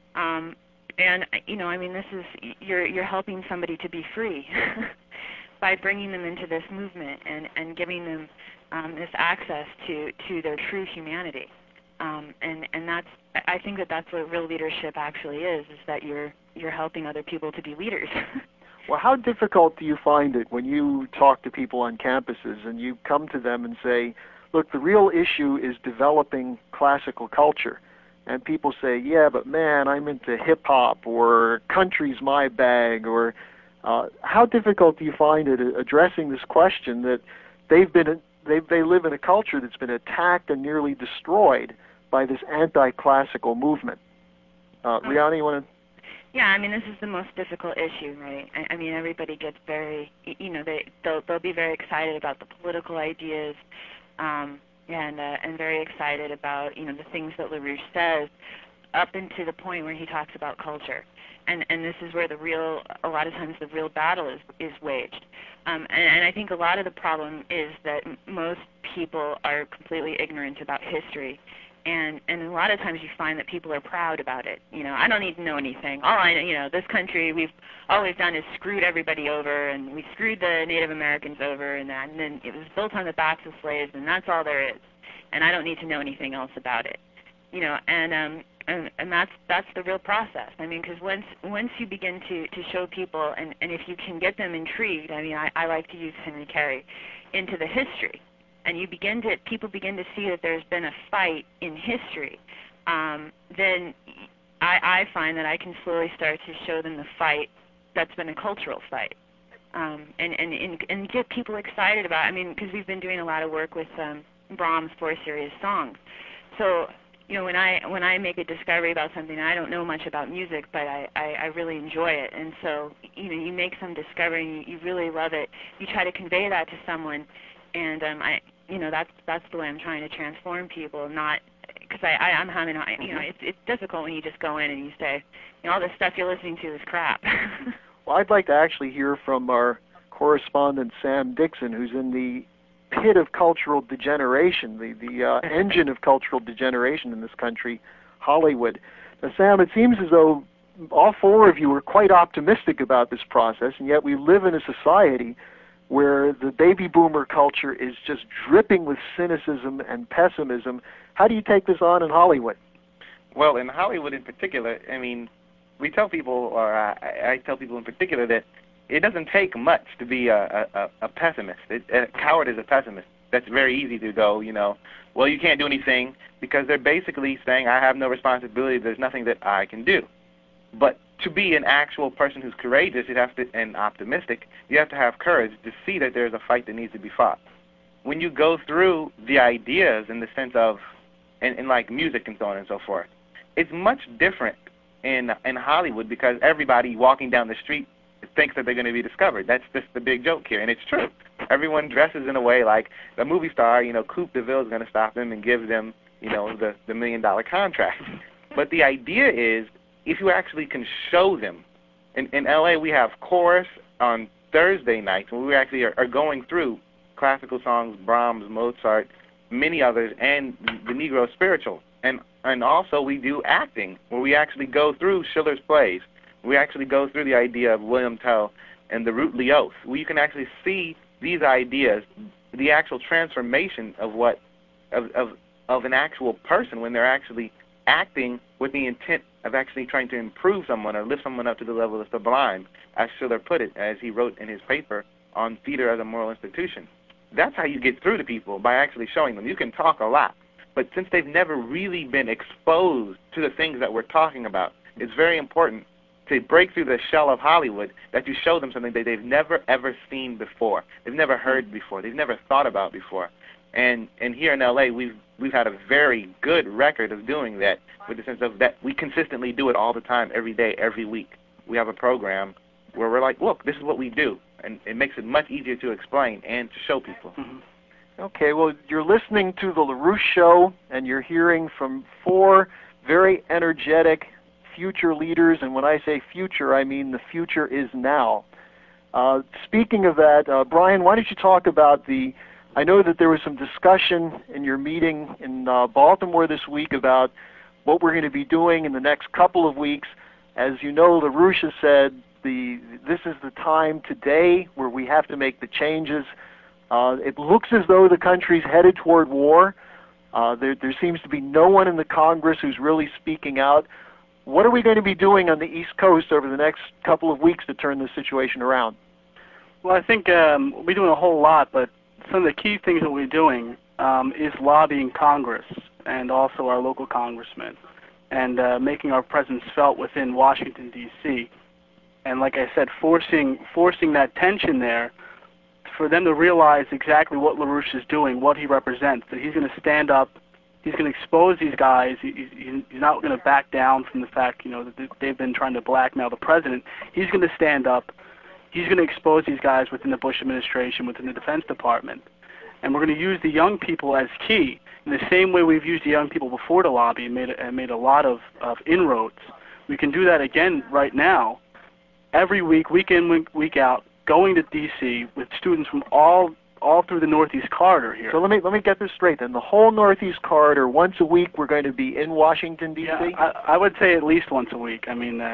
D: And you know, I mean, this is you're helping somebody to be free by bringing them into this movement and giving them this access to their true humanity. And that's, I think that's what real leadership actually is that you're helping other people to be leaders.
A: Well, how difficult do you find it when you talk to people on campuses and you come to them and say, look, the real issue is developing classical culture? And people say, yeah, but man, I'm into hip-hop, or country's my bag, or how difficult do you find it addressing this question that they live in a culture that's been attacked and nearly destroyed by this anti-classical movement? Rihanna, you want to?
D: Yeah, I mean, this is the most difficult issue, right? I mean, everybody gets very, you know, they'll be very excited about the political ideas, and very excited about, you know, the things that LaRouche says, up into the point where he talks about culture, and this is where a lot of times the real battle is waged, and I think a lot of the problem is that most people are completely ignorant about history. And a lot of times you find that people are proud about it. You know, I don't need to know anything. All I know, you know, this country, all we've done is screwed everybody over, and we screwed the Native Americans over, and then it was built on the backs of slaves, and that's all there is. And I don't need to know anything else about it. You know, and that's the real process. I mean, because once you begin to show people, and if you can get them intrigued, I mean, I like to use Henry Carey, into the history. And people begin to see that there's been a fight in history, then I find that I can slowly start to show them the fight that's been a cultural fight, and get people excited about it. I mean, because we've been doing a lot of work with Brahms' 4 Serious Songs. So, you know, when I make a discovery about something, I don't know much about music, but I really enjoy it. And so, you know, you make some discovery, and you really love it. You try to convey that to someone. And you know, that's the way I'm trying to transform people. Not because I'm having, you know, it's difficult when you just go in and you say, you know, all this stuff you're listening to is crap.
A: Well, I'd like to actually hear from our correspondent Sam Dixon, who's in the pit of cultural degeneration, the engine of cultural degeneration in this country, Hollywood. Now, Sam, it seems as though all 4 of you are quite optimistic about this process, and yet we live in a society where the baby boomer culture is just dripping with cynicism and pessimism. How do you take this on in Hollywood?
E: Well, in Hollywood in particular, I mean, we tell people, or I tell people in particular, that it doesn't take much to be a pessimist. A coward is a pessimist. That's very easy to go, you know, well, you can't do anything, because they're basically saying, I have no responsibility, there's nothing that I can do. But to be an actual person who's courageous, and optimistic, you have to have courage to see that there's a fight that needs to be fought. When you go through the ideas in the sense of, in like music and so on and so forth, it's much different in Hollywood, because everybody walking down the street thinks that they're going to be discovered. That's just the big joke here, and it's true. Everyone dresses in a way like the movie star, you know, Coupe de Ville is going to stop them and give them, you know, the $1 million contract. But the idea is, if you actually can show them, in L.A. we have chorus on Thursday nights, when we actually are going through classical songs, Brahms, Mozart, many others, and the Negro spiritual. And also we do acting, where we actually go through Schiller's plays. We actually go through the idea of William Tell and the Root Leoth, where you can actually see these ideas, the actual transformation of an actual person when they're actually acting with the intent of actually trying to improve someone or lift someone up to the level of sublime, as Schiller put it, as he wrote in his paper on theater as a moral institution. That's how you get through to people, by actually showing them. You can talk a lot, But since they've never really been exposed to the things that we're talking about, it's very important to break through the shell of Hollywood, that you show them something that they've never, ever seen before. They've never heard before. They've never thought about before. And here in L.A., we've had a very good record of doing that, with the sense of that we consistently do it all the time, every day, every week. We have a program where we're like, look, this is what we do. And it makes it much easier to explain and to show people.
B: Mm-hmm.
A: Okay, well, you're listening to The LaRouche Show, and you're hearing from 4 very energetic future leaders, and when I say future, I mean the future is now. Speaking of that, Brian, why don't you talk about I know that there was some discussion in your meeting in Baltimore this week about what we're going to be doing in the next couple of weeks. As you know, LaRouche has said this is the time today where we have to make the changes. It looks as though the country's headed toward war. There seems to be no one in the Congress who's really speaking out. What are we going to be doing on the East Coast over the next couple of weeks to turn this situation around?
B: Well, I think we'll be doing a whole lot, but some of the key things that we're doing is lobbying Congress and also our local congressmen, and making our presence felt within Washington, D.C. And like I said, forcing that tension there for them to realize exactly what LaRouche is doing, what he represents, that he's going to stand up, he's going to expose these guys, he's not going to back down from the fact, that they've been trying to blackmail the president. He's going to stand up, he's going to expose these guys within the Bush administration, within the Defense Department. And we're going to use the young people as key, in the same way we've used the young people before to lobby and made a lot of inroads. We can do that again right now, every week, week in, week out, going to D.C. with students from all through the Northeast Corridor here.
A: So let me get this straight then. The whole Northeast Corridor, once a week, we're going to be in Washington, D.C.?
B: Yeah, I would say at least once a week. I mean,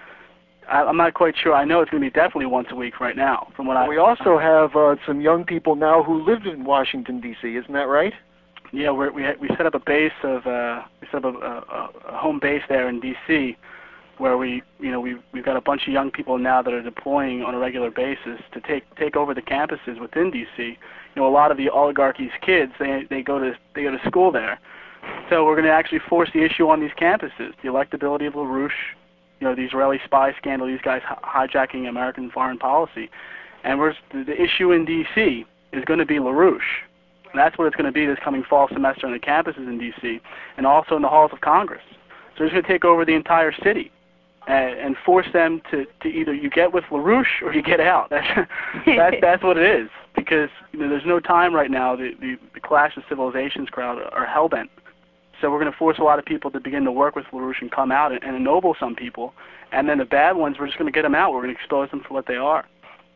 B: I'm not quite sure. I know it's going to be definitely once a week right now. From what
A: we also have some young people now who live in Washington, D.C., isn't that right?
B: Yeah, we set up a base of we set up a home base there in D.C. where we've got a bunch of young people now that are deploying on a regular basis to take over the campuses within D.C. A lot of the oligarchy's kids they go to school there, so we're going to actually force the issue on these campuses, the electability of LaRouche, the Israeli spy scandal, these guys hijacking American foreign policy, and the issue in D.C. is going to be LaRouche. And that's what it's going to be this coming fall semester on the campuses in D.C. and also in the halls of Congress. So it's going to take over the entire city. And force them to either you get with LaRouche or you get out. That's what it is, because there's no time right now. The Clash of Civilizations crowd are hell-bent. So we're going to force a lot of people to begin to work with LaRouche and come out and ennoble some people. And then the bad ones, we're just going to get them out. We're going to expose them for what they are.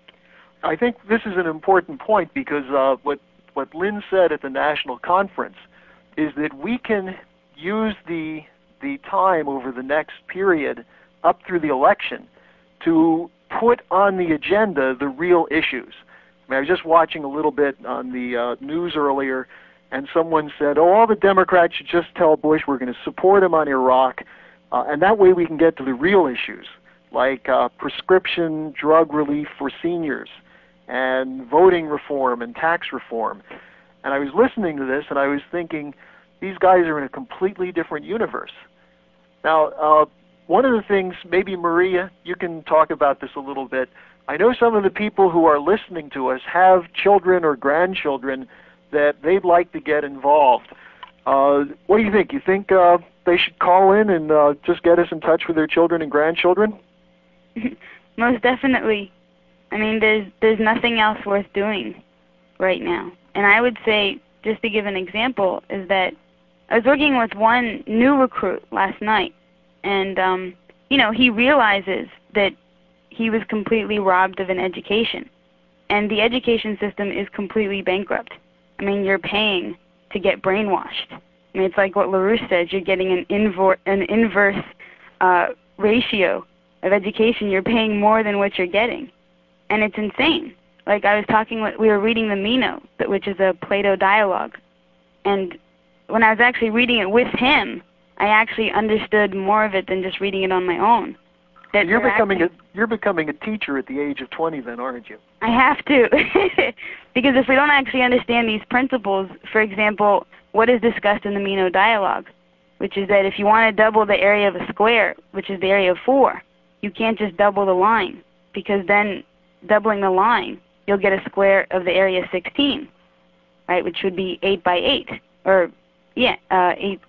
A: I think this is an important point, because what Lynn said at the national conference is that we can use the time over the next period up through the election to put on the agenda the real issues. I was just watching a little bit on the news earlier, and someone said, all the Democrats should just tell Bush we're going to support him on Iraq, and that way we can get to the real issues, like prescription drug relief for seniors, and voting reform and tax reform. And I was listening to this, and I was thinking, these guys are in a completely different universe. Now, one of the things, maybe Maria, you can talk about this a little bit. I know some of the people who are listening to us have children or grandchildren that they'd like to get involved. What do you think? You think they should call in and just get us in touch with their children and grandchildren?
C: Most definitely. I mean, there's nothing else worth doing right now. And I would say, just to give an example, is that I was working with one new recruit last night, and he realizes that he was completely robbed of an education, and the education system is completely bankrupt. I mean, you're paying to get brainwashed. I mean, it's like what LaRouche says, you're getting an inverse ratio of education. You're paying more than what you're getting, and it's insane. Like we were reading the Meno, which is a Plato dialogue, and when I was actually reading it with him, I actually understood more of it than just reading it on my own. that
A: You're
C: they're
A: becoming a teacher at the age of 20 then, aren't you?
C: I have to. Because if we don't actually understand these principles, for example, what is discussed in the Meno dialogue, which is that if you want to double the area of a square, which is the area of 4, you can't just double the line, because then doubling the line, you'll get a square of the area 16, right, which would be 8 by 8, or, 8 by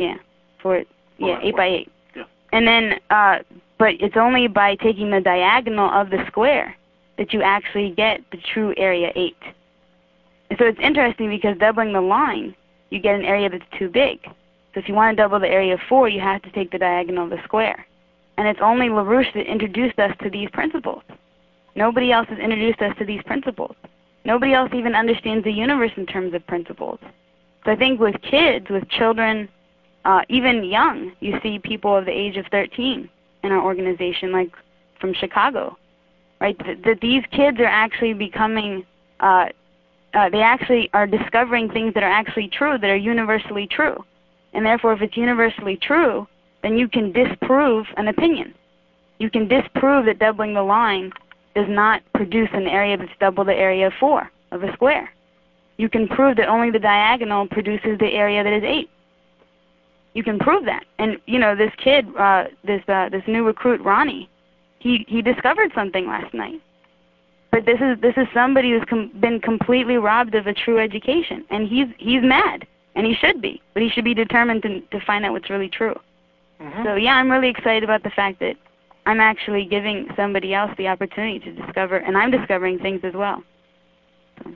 C: 8.
B: Yeah.
C: And then, but it's only by taking the diagonal of the square that you actually get the true area 8. And so it's interesting because doubling the line, you get an area that's too big. So if you want to double the area of 4, you have to take the diagonal of the square. And it's only LaRouche that introduced us to these principles. Nobody else has introduced us to these principles. Nobody else even understands the universe in terms of principles. So I think with kids, with children, even young, you see people of the age of 13 in our organization, like from Chicago, right? That these kids are actually becoming, they actually are discovering things that are actually true, that are universally true. And therefore, if it's universally true, then you can disprove an opinion. You can disprove that doubling the line does not produce an area that's double the area of 4 of a square. You can prove that only the diagonal produces the area that is 8. You can prove that. And, you know, this kid, this new recruit, Ronnie, he discovered something last night. But this is somebody who's been completely robbed of a true education. And he's mad. And he should be. But he should be determined to find out what's really true.
A: Mm-hmm.
C: So, yeah, I'm really excited about the fact that I'm actually giving somebody else the opportunity to discover, and I'm discovering things as well. So.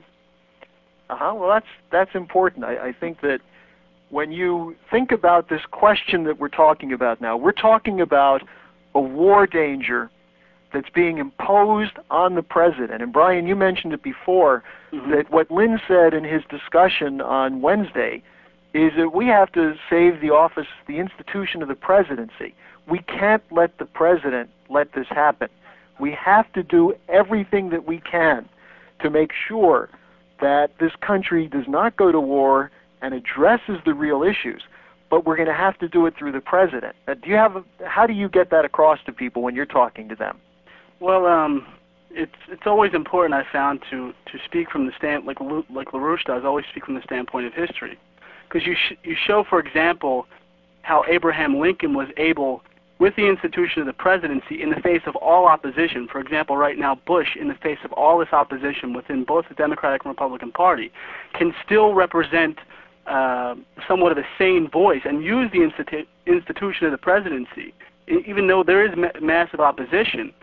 A: Well, that's important. I think that when you think about this question that we're talking about now, we're talking about a war danger that's being imposed on the president. And Brian, you mentioned it before, that what Lynn said in his discussion on Wednesday is that we have to save the office, the institution of the presidency. We can't let the president let this happen. We have to do everything that we can to make sure that this country does not go to war and addresses the real issues. But we're going to have to do it through the president. How do you get that across to people when you're talking to them?
B: Well, it's always important, I found, to speak from the stand like LaRouche does, always speak from the standpoint of history, because you show, for example, how Abraham Lincoln was able, with the institution of the presidency, in the face of all opposition. For example, right now, Bush, in the face of all this opposition within both the Democratic and Republican Party, can still represent somewhat of a sane voice and use the institution of the presidency, even though there is massive opposition,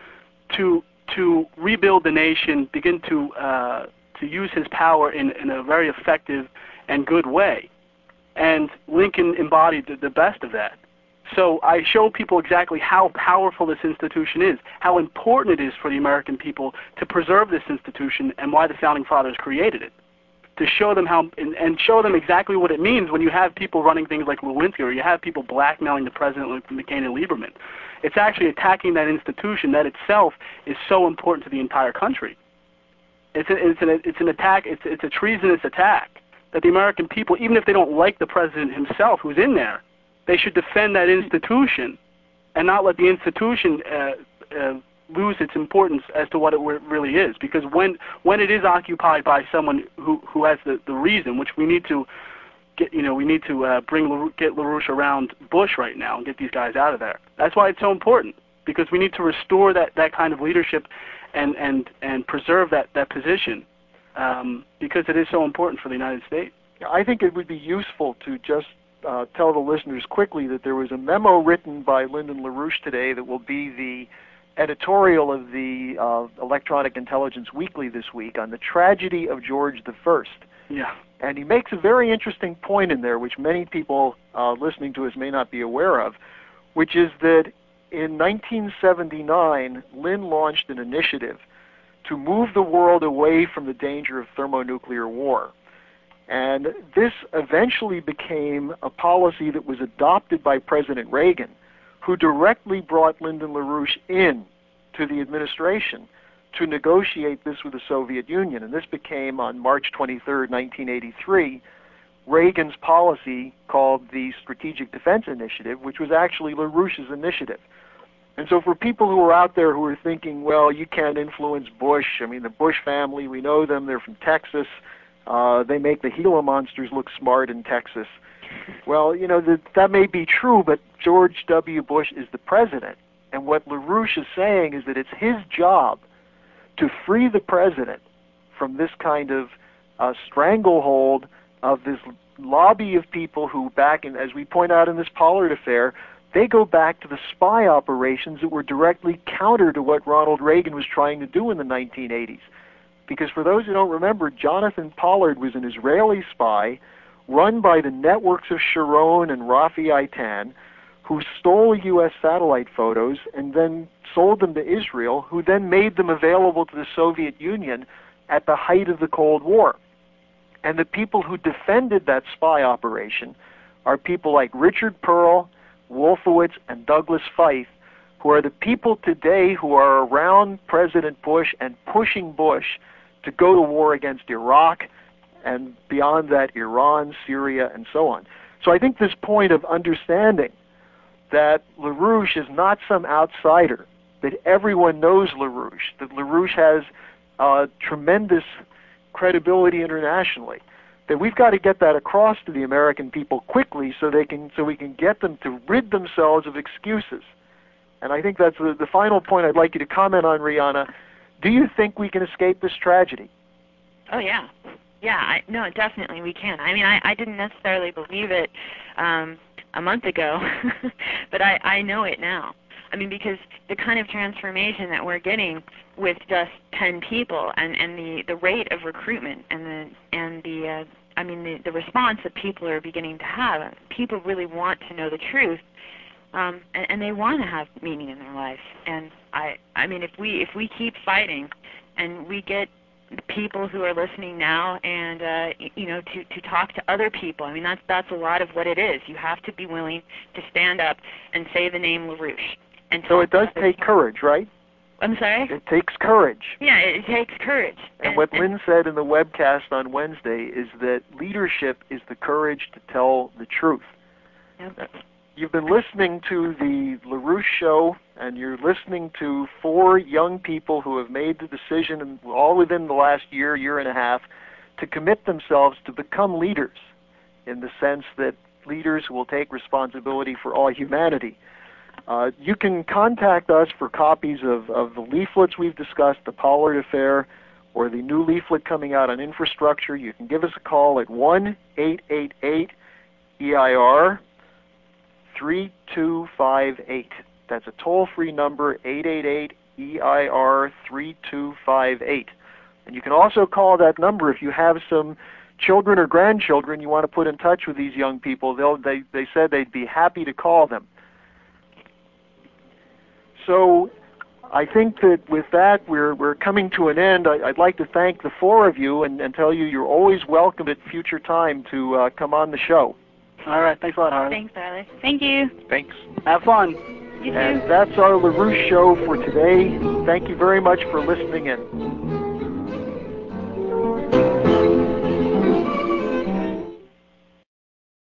B: to rebuild the nation, begin to use his power in a very effective and good way. And Lincoln embodied the best of that. So I show people exactly how powerful this institution is, how important it is for the American people to preserve this institution, and why the Founding Fathers created it. To show them how, and show them exactly what it means when you have people running things like Lewinsky, or you have people blackmailing the president like McCain and Lieberman. It's actually attacking that institution that itself is so important to the entire country. It's an attack. It's a treasonous attack that the American people, even if they don't like the president himself who's in there, they should defend that institution and not let the institution lose its importance as to what it really is. Because when it is occupied by someone who has the reason, which we need to get, we need to get LaRouche around Bush right now and get these guys out of there. That's why it's so important, because we need to restore that kind of leadership and preserve that position, because it is so important for the United States.
A: I think it would be useful to just tell the listeners quickly that there was a memo written by Lyndon LaRouche today that will be the editorial of the Electronic Intelligence Weekly this week on the tragedy of George I.
B: Yeah.
A: And he makes a very interesting point in there, which many people listening to us may not be aware of, which is that in 1979, Lynn launched an initiative to move the world away from the danger of thermonuclear war. And this eventually became a policy that was adopted by President Reagan, who directly brought Lyndon LaRouche in to the administration to negotiate this with the Soviet Union. And this became, on March 23, 1983, Reagan's policy called the Strategic Defense Initiative, which was actually LaRouche's initiative. And so for people who are out there who are thinking, well, you can't influence Bush, I mean, the Bush family, we know them, they're from Texas, they make the Gila monsters look smart in Texas. Well, you know, that may be true, but George W. Bush is the president. And what LaRouche is saying is that it's his job to free the president from this kind of stranglehold of this lobby of people who back in, as we point out in this Pollard affair, they go back to the spy operations that were directly counter to what Ronald Reagan was trying to do in the 1980s. Because for those who don't remember, Jonathan Pollard was an Israeli spy run by the networks of Sharon and Rafi Eitan, who stole U.S. satellite photos and then sold them to Israel, who then made them available to the Soviet Union at the height of the Cold War. And the people who defended that spy operation are people like Richard Pearl, Wolfowitz, and Douglas Feith, who are the people today who are around President Bush and pushing Bush to go to war against Iraq and beyond that Iran, Syria, and so on. So I think this point of understanding that LaRouche is not some outsider, that everyone knows LaRouche, that LaRouche has tremendous credibility internationally, that we've got to get that across to the American people quickly so we can get them to rid themselves of excuses. And I think that's the final point I'd like you to comment on, Rihanna. Do you think we can escape this tragedy?
D: Oh, yeah. Yeah, no, definitely we can. I mean, I didn't necessarily believe it a month ago, but I know it now. I mean, because the kind of transformation that we're getting with just 10 people, and the rate of recruitment and the response that people are beginning to have. People really want to know the truth, and they want to have meaning in their life. And I mean, if we keep fighting, and we get people who are listening now, and to talk to other people. I mean, that's a lot of what it is. You have to be willing to stand up and say the name LaRouche. And
A: so it does take courage, right?
D: I'm sorry?
A: It takes courage.
D: Yeah, it takes courage.
A: And what Lynn said in the webcast on Wednesday is that leadership is the courage to tell the truth.
D: Yep.
A: You've been listening to the LaRouche Show, and you're listening to 4 young people who have made the decision, all within the last year and a half, to commit themselves to become leaders, in the sense that leaders will take responsibility for all humanity. You can contact us for copies of the leaflets we've discussed, the Pollard Affair, or the new leaflet coming out on infrastructure. You can give us a call at 1-888-EIR 3258. That's a toll-free number, 888-EIR 3258. And you can also call that number if you have some children or grandchildren you want to put in touch with these young people. They said they'd be happy to call them. So I think that with that, we're coming to an end. I'd like to thank the 4 of you and tell you you're always welcome at future time to come on the show.
B: All right. Thanks a lot, Harley.
D: Thanks, Harley.
C: Thank you.
E: Thanks.
B: Have fun.
C: You too.
A: And that's our LaRouche Show for today. Thank you very much for listening in.